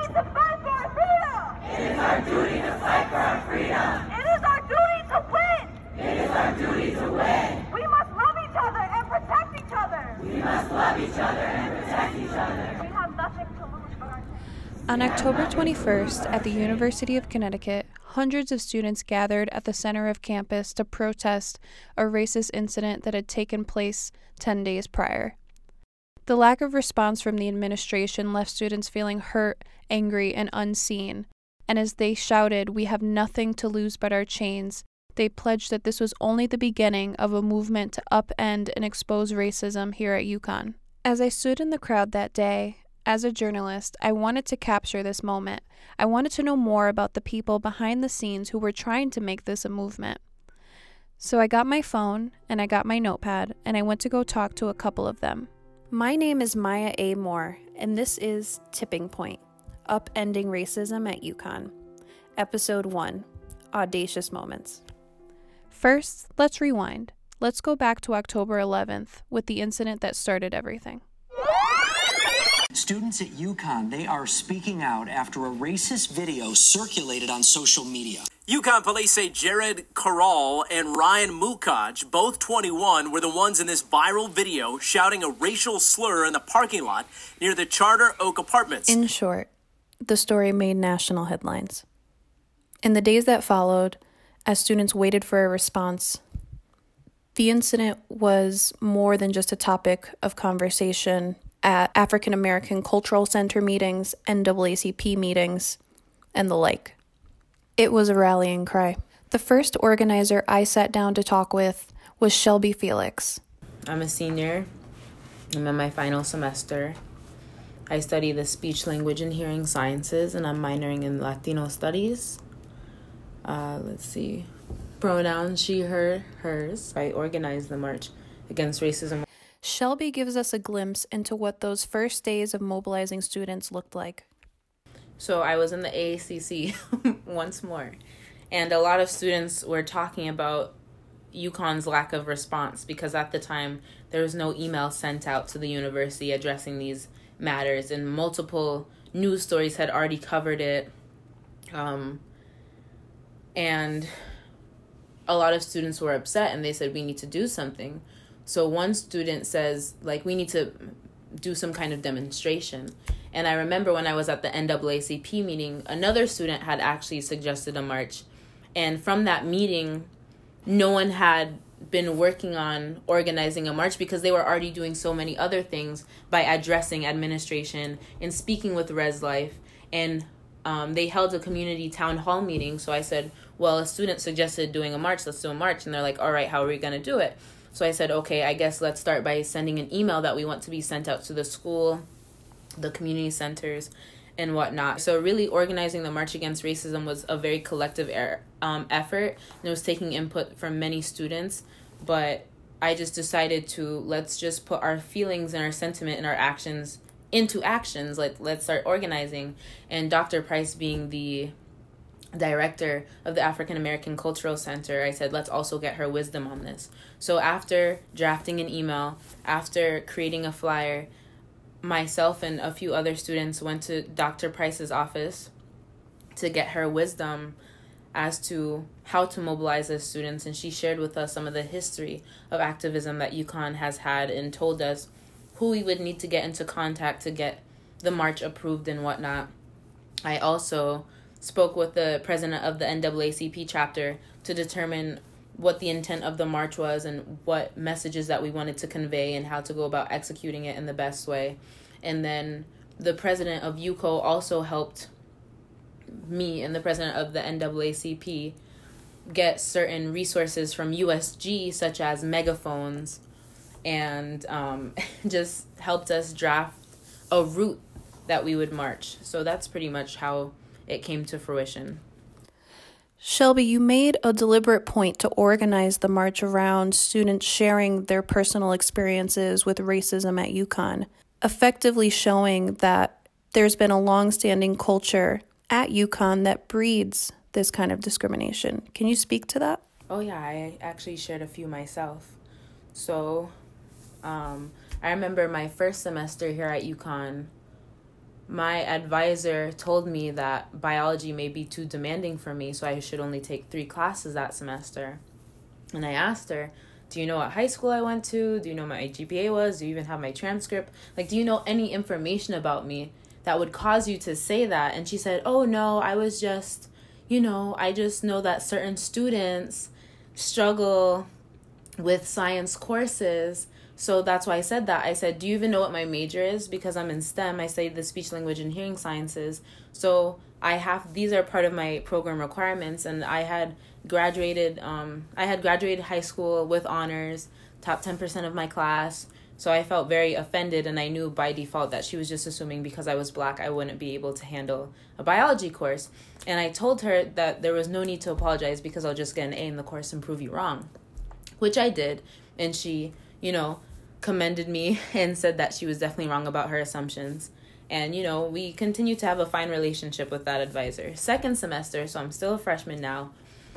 to fight for our freedom. It is our duty to fight for our freedom. It is our duty to win. It is our duty to win. We must love each other and protect each other. We must love each other and protect each other. We have nothing to lose but our chance. On October 21st, at the University of Connecticut, hundreds of students gathered at the center of campus to protest a racist incident that had taken place 10 days prior. The lack of response from the administration left students feeling hurt, angry, and unseen, and as they shouted, "We have nothing to lose but our chains," they pledged that this was only the beginning of a movement to upend and expose racism here at UConn. As I stood in the crowd that day, as a journalist, I wanted to capture this moment. I wanted to know more about the people behind the scenes who were trying to make this a movement. So I got my phone and I got my notepad and I went to go talk to a couple of them. My name is Maya A. Moore, and this is Tipping Point, Upending Racism at UConn. Episode 1, Audacious Moments. First, let's rewind. Let's go back to October 11th with the incident that started everything. Students at UConn, they are speaking out after a racist video circulated on social media. UConn police say Jared Corral and Ryan Mukaj, both 21, were the ones in this viral video shouting a racial slur in the parking lot near the Charter Oak Apartments. In short, the story made national headlines. In the days that followed, as students waited for a response, the incident was more than just a topic of conversation at African American Cultural Center meetings, NAACP meetings, and the like. It was a rallying cry. The first organizer I sat down to talk with was Shelby Felix. I'm a senior. I'm in my final semester. I study the speech, language, and hearing sciences, and I'm minoring in Latino studies. Pronouns she, her, hers. I organized the March Against Racism. Shelby gives us a glimpse into what those first days of mobilizing students looked like. So I was in the AACC once more, and a lot of students were talking about UConn's lack of response because at the time there was no email sent out to the university addressing these matters, and multiple news stories had already covered it. And a lot of students were upset, and they said, we need to do something. So one student says, we need to do some kind of demonstration. And I remember when I was at the NAACP meeting, another student had actually suggested a march. And from that meeting, no one had been working on organizing a march because they were already doing so many other things by addressing administration and speaking with Res Life. And they held a community town hall meeting. So I said, well, a student suggested doing a march. Let's do a march. And they're like, all right, how are we going to do it? So I said, okay, I guess let's start by sending an email that we want to be sent out to the school, the community centers, and whatnot. So really organizing the March Against Racism was a very collective effort, and it was taking input from many students, but I just decided let's just put our feelings and our sentiment and our actions into actions. Let's start organizing. And Dr. Price, being the director of the African American Cultural Center, I said, let's also get her wisdom on this. So after drafting an email, after creating a flyer, myself and a few other students went to Dr. Price's office to get her wisdom as to how to mobilize as students. And she shared with us some of the history of activism that UConn has had and told us who we would need to get into contact to get the march approved and whatnot. I also spoke with the president of the NAACP chapter to determine what the intent of the march was and what messages that we wanted to convey and how to go about executing it in the best way. And then the president of UCO also helped me and the president of the NAACP get certain resources from USG, such as megaphones, and just helped us draft a route that we would march. So that's pretty much how it came to fruition. Shelby, you made a deliberate point to organize the march around students sharing their personal experiences with racism at UConn, effectively showing that there's been a long-standing culture at UConn that breeds this kind of discrimination. Can you speak to that? Oh yeah, I actually shared a few myself. So I remember my first semester here at UConn, my advisor told me that biology may be too demanding for me, so I should only take 3 classes that semester. And I asked her, do you know what high school I went to? Do you know what my GPA was? Do you even have my transcript? Like, do you know any information about me that would cause you to say that? And she said, oh, no, I was just, I just know that certain students struggle with science courses. So that's why I said that. I said, do you even know what my major is? Because I'm in STEM. I studied the speech, language, and hearing sciences. So these are part of my program requirements. And I had graduated high school with honors, top 10% of my class. So I felt very offended, and I knew by default that she was just assuming because I was Black, I wouldn't be able to handle a biology course. And I told her that there was no need to apologize because I'll just get an A in the course and prove you wrong, which I did. And she, commended me and said that she was definitely wrong about her assumptions. And, we continue to have a fine relationship with that advisor. Second semester, so I'm still a freshman now,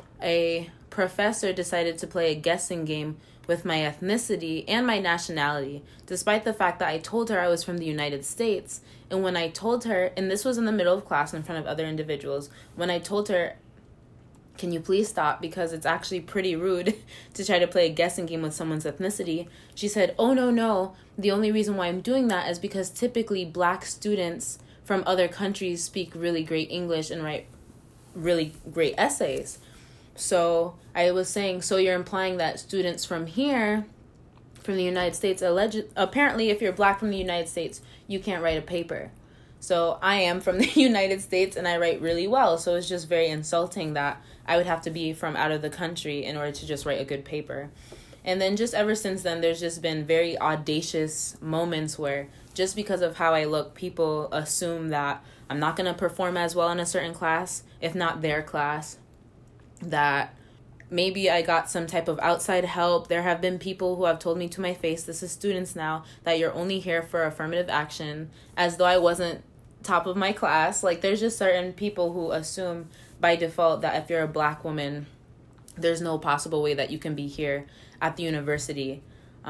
a professor decided to play a guessing game with my ethnicity and my nationality, despite the fact that I told her I was from the United States. And when I told her, and this was in the middle of class in front of other individuals, when I told her, can you please stop because it's actually pretty rude to try to play a guessing game with someone's ethnicity, she said, oh, no. The only reason why I'm doing that is because typically Black students from other countries speak really great English and write really great essays. So I was saying, so you're implying that students from here, from the United States, apparently if you're Black from the United States, you can't write a paper. So I am from the United States and I write really well. So it's just very insulting that I would have to be from out of the country in order to just write a good paper. And then just ever since then, there's just been very audacious moments where just because of how I look, people assume that I'm not going to perform as well in a certain class, if not their class, that maybe I got some type of outside help. There have been people who have told me to my face, this is students now, that you're only here for affirmative action, as though I wasn't top of my class. Like, there's just certain people who assume by default that if you're a Black woman, there's no possible way that you can be here at the university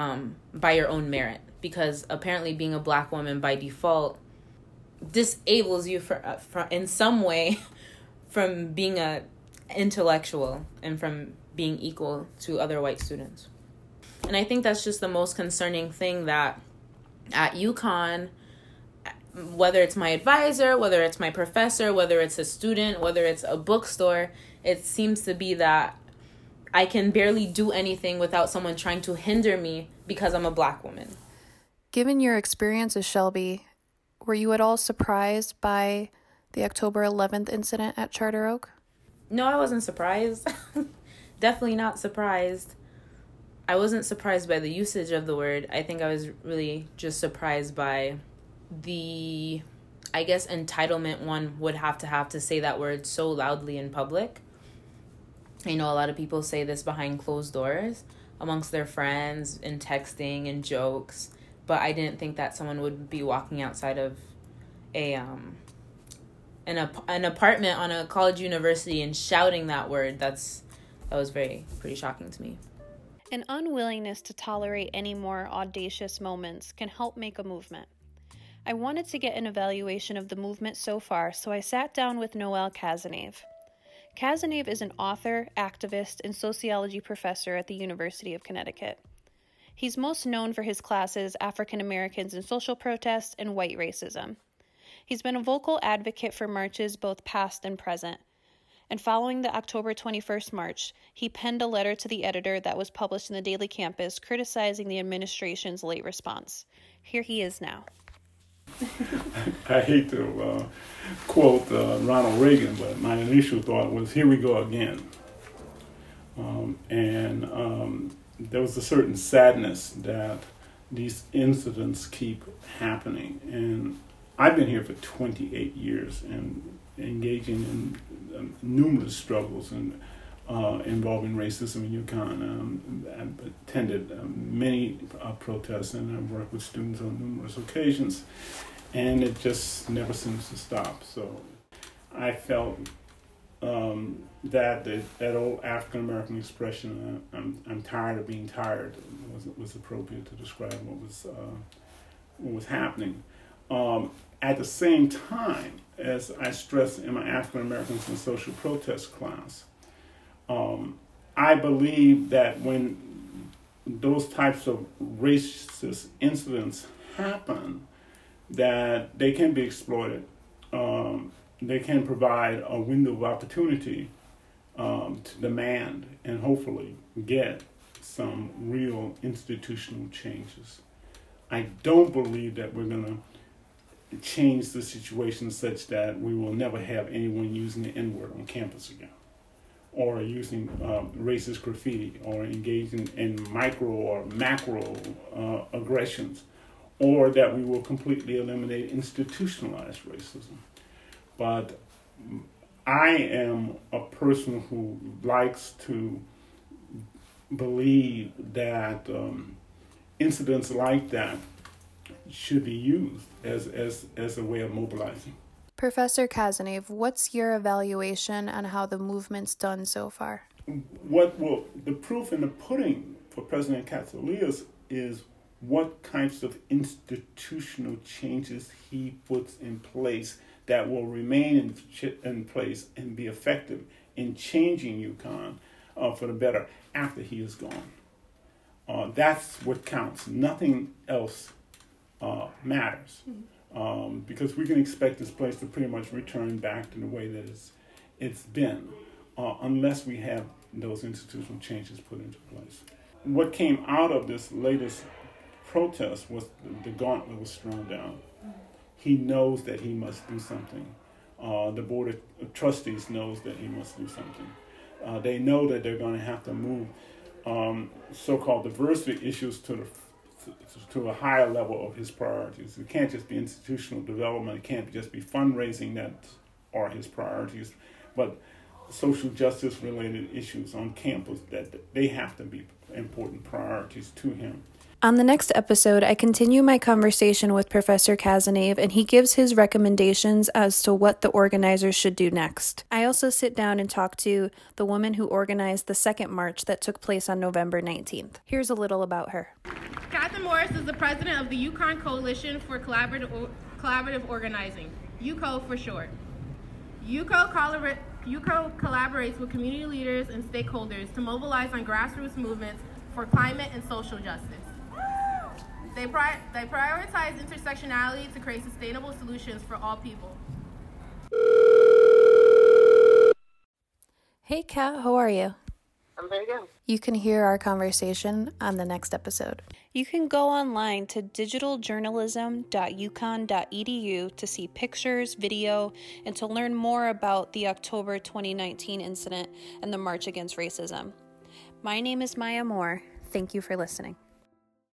by your own merit. Because apparently being a Black woman by default disables you for in some way from being a intellectual and from being equal to other white students. And I think that's just the most concerning thing, that at UConn, whether it's my advisor, whether it's my professor, whether it's a student, whether it's a bookstore, it seems to be that I can barely do anything without someone trying to hinder me because I'm a Black woman. Given your experiences, Shelby, were you at all surprised by the October 11th incident at Charter Oak? No, I wasn't surprised. Definitely not surprised. I wasn't surprised by the usage of the word. I think I was really just surprised by the, entitlement one would have to say that word so loudly in public. I know a lot of people say this behind closed doors amongst their friends and texting and jokes, but I didn't think that someone would be walking outside of an apartment on a college university and shouting that word. That was pretty shocking to me. An unwillingness to tolerate any more audacious moments can help make a movement. I wanted to get an evaluation of the movement so far, so I sat down with Noel Cazenave. Cazenave is an author, activist, and sociology professor at the University of Connecticut. He's most known for his classes African Americans in Social Protest and White Racism. He's been a vocal advocate for marches both past and present. And following the October 21st march, he penned a letter to the editor that was published in the Daily Campus criticizing the administration's late response. Here he is now. I hate to quote Ronald Reagan, but my initial thought was, here we go again. And there was a certain sadness that these incidents keep happening. And I've been here for 28 years and engaging in numerous struggles and involving racism in UConn. I've attended many protests and I've worked with students on numerous occasions, and it just never seems to stop. So I felt that old African American expression, I'm tired of being tired, was appropriate to describe what was happening. At the same time, as I stress in my African Americans and Social Protest class, I believe that when those types of racist incidents happen, that they can be exploited. They can provide a window of opportunity to demand and hopefully get some real institutional changes. I don't believe that we're going to change the situation such that we will never have anyone using the N-word on campus again, or using racist graffiti, or engaging in micro or macro aggressions, or that we will completely eliminate institutionalized racism. But I am a person who likes to believe that incidents like that should be used as a way of mobilizing. Professor Cazenave, what's your evaluation on how the movement's done so far? The proof in the pudding for President Katsoulias is what kinds of institutional changes he puts in place that will remain in place and be effective in changing UConn for the better after he is gone. That's what counts. Nothing else matters. Because we can expect this place to pretty much return back to the way that it's been, unless we have those institutional changes put into place. What came out of this latest protest was the gauntlet was thrown down. He knows that he must do something. The Board of Trustees knows that he must do something. They know that they're going to have to move so-called diversity issues to a higher level of his priorities. It can't just be institutional development. It can't just be fundraising that are his priorities, but social justice related issues on campus, that they have to be important priorities to him. On the next episode, I continue my conversation with Professor Cazenave, and he gives his recommendations as to what the organizers should do next. I also sit down and talk to the woman who organized the second march that took place on November 19th. Here's a little about her. Catherine Morris is the president of the UConn Coalition for Collaborative Organizing, UCO for short. UCO collaborates with community leaders and stakeholders to mobilize on grassroots movements for climate and social justice. They prioritize intersectionality to create sustainable solutions for all people. Hey Kat, how are you? I'm very good. You can hear our conversation on the next episode. You can go online to digitaljournalism.uconn.edu to see pictures, video, and to learn more about the October 2019 incident and the March Against Racism. My name is Maya Moore. Thank you for listening.